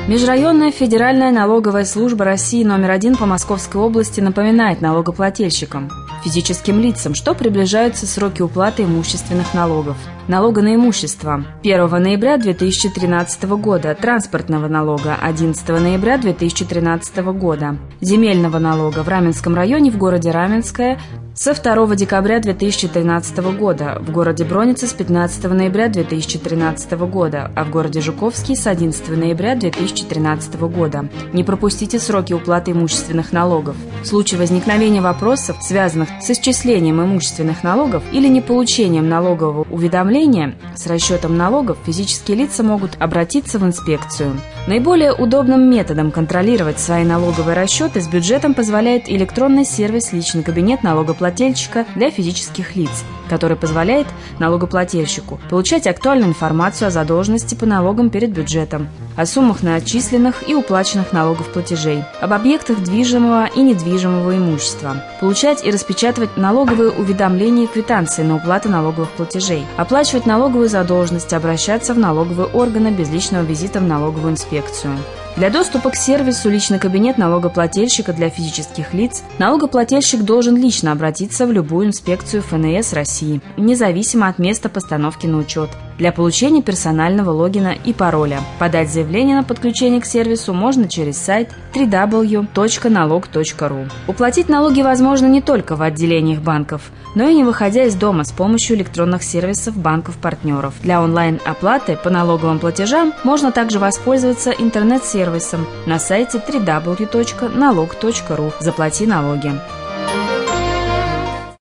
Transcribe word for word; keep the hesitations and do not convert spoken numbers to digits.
Межрайонная федеральная налоговая служба России номер один по Московской области напоминает налогоплательщикам, физическим лицам, что приближаются сроки уплаты имущественных налогов. Налога на имущество первого ноября две тысячи тринадцатого года, транспортного налога одиннадцатого ноября две тысячи тринадцатого года, земельного налога в Раменском районе в городе Раменское со второго декабря две тысячи тринадцатого года, в городе Бронице с пятнадцатого ноября две тысячи тринадцатого года, а в городе Жуковский с одиннадцатого ноября две тысячи тринадцатого года. Не пропустите сроки уплаты имущественных налогов. В случае возникновения вопросов, связанных с исчислением имущественных налогов или неполучением налогового уведомления с расчетом налогов, физические лица могут обратиться в инспекцию. Наиболее удобным методом контролировать свои налоговые расчеты с бюджетом позволяет электронный сервис «Личный кабинет налогоплательщика» для физических лиц, который позволяет налогоплательщику получать актуальную информацию о задолженности по налогам перед бюджетом, о суммах на отчисленных и уплаченных налогов платежей, об объектах движимого и недвижимого имущества, получать и распечатывать налоговые уведомления и квитанции на уплату налоговых платежей, оплачивать налоговую задолженность, обращаться в налоговые органы без личного визита в налоговую инспекцию. Для доступа к сервису «Личный кабинет налогоплательщика» для физических лиц налогоплательщик должен лично обратиться в любую инспекцию эф эн эс России, независимо от места постановки на учет, для получения персонального логина и пароля. Подать заявление на подключение к сервису можно через сайт дабл ю дабл ю дабл ю точка налог точка ру. Уплатить налоги возможно не только в отделениях банков, но и не выходя из дома с помощью электронных сервисов банков-партнеров. Для онлайн-оплаты по налоговым платежам можно также воспользоваться интернет-сервисом на сайте дабл ю дабл ю дабл ю точка налог точка ру «Заплати налоги».